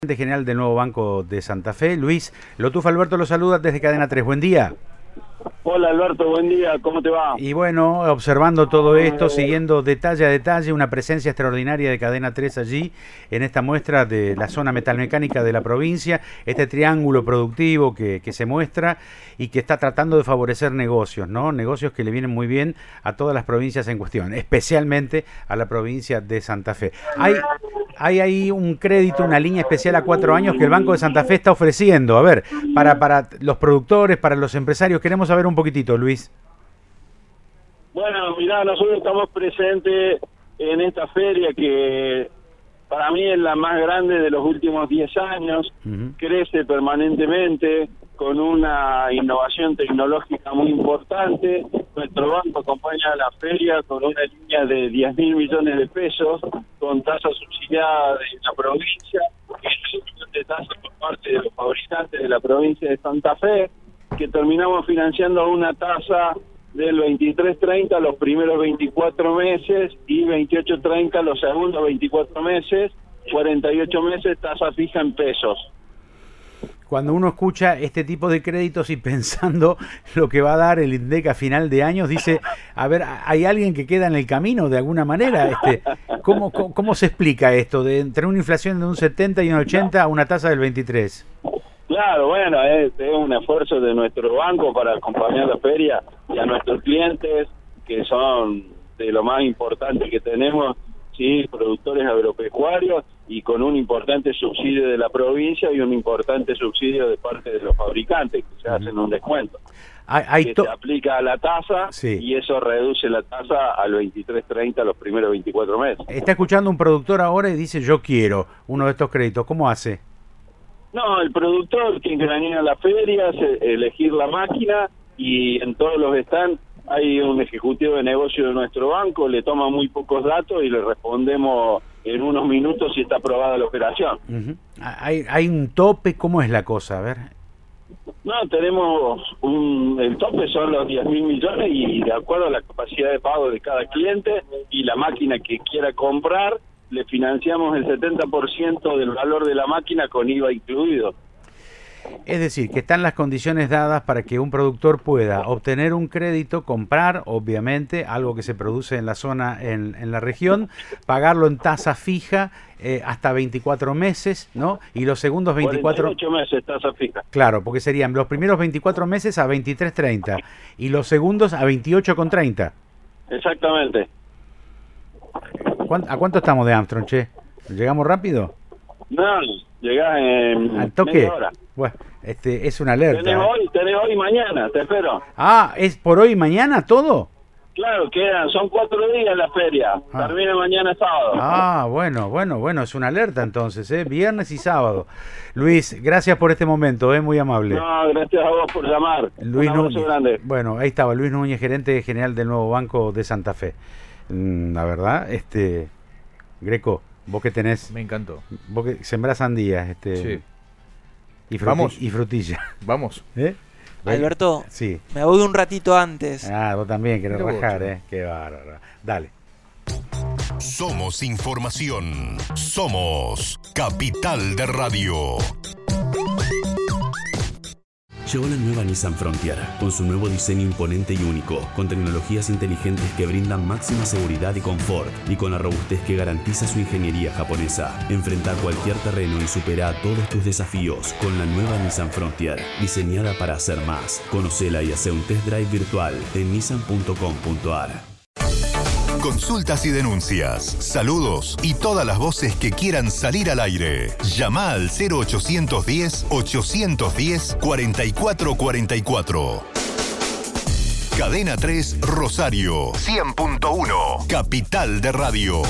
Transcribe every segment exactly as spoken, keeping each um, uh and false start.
General del nuevo Banco de Santa Fe. Luis Lotufa Alberto lo saluda desde Cadena tres. Buen día. Hola Alberto, buen día, ¿cómo te va? Y bueno, observando todo esto, siguiendo detalle a detalle, una presencia extraordinaria de Cadena tres allí, en esta muestra de la zona metalmecánica de la provincia, este triángulo productivo que, que se muestra y que está tratando de favorecer negocios, ¿no? Negocios que le vienen muy bien a todas las provincias en cuestión, especialmente a la provincia de Santa Fe. Hay, hay ahí un crédito, una línea especial a cuatro años que el Banco de Santa Fe está ofreciendo, a ver, para, para los productores, para los empresarios. Queremos saber un poquitito, Luis. Bueno, mirá, nosotros estamos presentes en esta feria que para mí es la más grande de los últimos diez años, uh-huh. Crece permanentemente con una innovación tecnológica muy importante. Nuestro banco acompaña a la feria con una línea de diez mil millones de pesos, con tasa subsidiada de la provincia, y reducción de tasas por parte de los fabricantes de la provincia de Santa Fe, que terminamos financiando a una tasa del veintitrés treinta los primeros veinticuatro meses y veintiocho treinta los segundos veinticuatro meses, cuarenta y ocho meses tasa fija en pesos. Cuando uno escucha este tipo de créditos y pensando lo que va a dar el INDEC a final de años, dice, a ver, ¿hay alguien que queda en el camino de alguna manera? Este, ¿cómo, cómo, cómo se explica esto de entre una inflación de un setenta y un ochenta a una tasa del veintitrés? Claro, bueno, es, es un esfuerzo de nuestro banco para acompañar la feria y a nuestros clientes, que son de lo más importante que tenemos, sí, productores agropecuarios, y con un importante subsidio de la provincia y un importante subsidio de parte de los fabricantes, que se uh-huh. hacen un descuento. Hay, hay que to- se aplica a la tasa, sí. Y eso reduce la tasa al veintitrés treinta los primeros veinticuatro meses. Está escuchando un productor ahora y dice, yo quiero uno de estos créditos, ¿cómo hace? No, el productor tiene que venir a la feria, elegir la máquina, y en todos los stands hay un ejecutivo de negocio de nuestro banco, le toma muy pocos datos y le respondemos en unos minutos si está aprobada la operación. Uh-huh. ¿Hay, hay un tope? ¿Cómo es la cosa? A ver. No, tenemos un, el tope son los diez mil millones y de acuerdo a la capacidad de pago de cada cliente y la máquina que quiera comprar, le financiamos el setenta por ciento del valor de la máquina con I V A incluido. Es decir, que están las condiciones dadas para que un productor pueda obtener un crédito, comprar, obviamente, algo que se produce en la zona, en, en la región, pagarlo en tasa fija eh, hasta veinticuatro meses, ¿no? Y los segundos veinticuatro... cuarenta y ocho meses tasa fija. Claro, porque serían los primeros veinticuatro meses a veintitrés treinta y los segundos a veintiocho treinta. Exactamente. ¿A cuánto estamos de Armstrong, che? ¿Llegamos rápido? No, llegás en ¿al toque? Media hora. Bueno, este, es una alerta. Tenés ¿eh? hoy, tenés hoy y mañana, te espero. Ah, ¿es por hoy y mañana todo? Claro, quedan, son cuatro días la feria, ah. Termina mañana sábado. Ah, bueno, bueno, bueno, es una alerta entonces, ¿eh? Viernes y sábado. Luis, gracias por este momento, ¿eh? Muy amable. No, gracias a vos por llamar. Luis Un abrazo Núñez. Grande. Bueno, ahí estaba Luis Núñez, gerente general del nuevo Banco de Santa Fe. Mm, la verdad, este, Greco, vos que tenés... Me encantó. Vos que sembrás sandías, este... Sí. Y, fruti- Vamos. y frutilla. Vamos. ¿Eh? Alberto, sí. Me voy un ratito antes. Ah, vos también querés Pero rajar, vos, ¿eh? Qué bárbaro. Dale. Somos información. Somos Capital de Radio. Llegó la nueva Nissan Frontier, con su nuevo diseño imponente y único, con tecnologías inteligentes que brindan máxima seguridad y confort, y con la robustez que garantiza su ingeniería japonesa. Enfrenta cualquier terreno y supera todos tus desafíos con la nueva Nissan Frontier, diseñada para hacer más. Conocela y hace un test drive virtual en nissan punto com punto a r. Consultas y denuncias, saludos y todas las voces que quieran salir al aire. Llama al cero ochocientos diez, ochocientos diez, cuarenta y cuatro cuarenta y cuatro. Cadena tres Rosario, cien punto uno, Capital de Radio.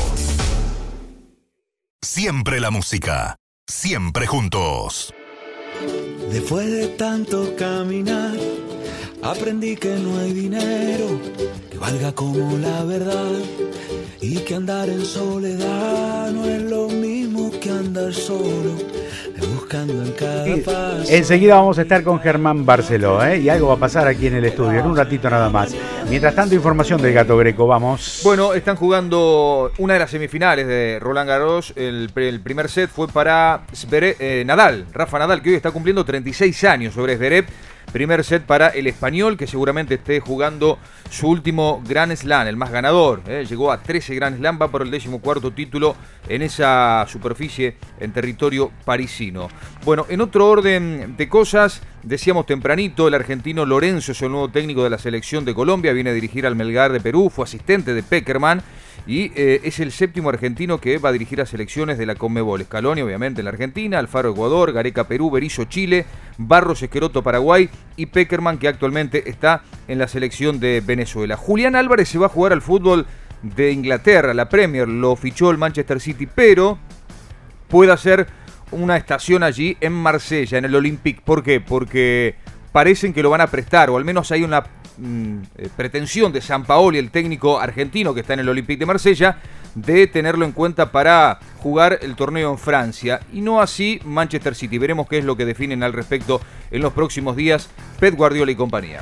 Siempre la música, siempre juntos. Después de tanto caminar, aprendí que no hay dinero que valga como la verdad y que andar en soledad no es lo mismo mismo que andar solo, buscando en cada paso. Enseguida vamos a estar con Germán Barceló, ¿eh? Y algo va a pasar aquí en el estudio, en un ratito nada más. Mientras tanto, información del Gato Greco, vamos. Bueno, están jugando una de las semifinales de Roland Garros. El, el primer set fue para Zverev, eh, Nadal, Rafa Nadal, que hoy está cumpliendo treinta y seis años sobre Zverev. Primer set para el español, que seguramente esté jugando su último Grand Slam, el más ganador. ¿eh? Llegó a trece Grand Slam, va por el decimocuarto título en esa superficie en territorio parisino. Bueno, en otro orden de cosas, decíamos tempranito, el argentino Lorenzo es el nuevo técnico de la selección de Colombia, viene a dirigir al Melgar de Perú, fue asistente de Peckerman y eh, es el séptimo argentino que va a dirigir a selecciones de la Conmebol. Scaloni, obviamente, en la Argentina, Alfaro, Ecuador, Gareca, Perú, Berizzo, Chile, Barros, Esqueroto, Paraguay y Peckerman, que actualmente está en la selección de Venezuela. Julián Álvarez se va a jugar al fútbol de Inglaterra, la Premier, lo fichó el Manchester City, pero puede hacer una estación allí en Marsella, en el Olympique. ¿Por qué? Porque parecen que lo van a prestar, o al menos hay una mm, pretensión de Sampaoli, el técnico argentino que está en el Olympique de Marsella, de tenerlo en cuenta para jugar el torneo en Francia, y no así Manchester City. Veremos qué es lo que definen al respecto en los próximos días Pep Guardiola y compañía.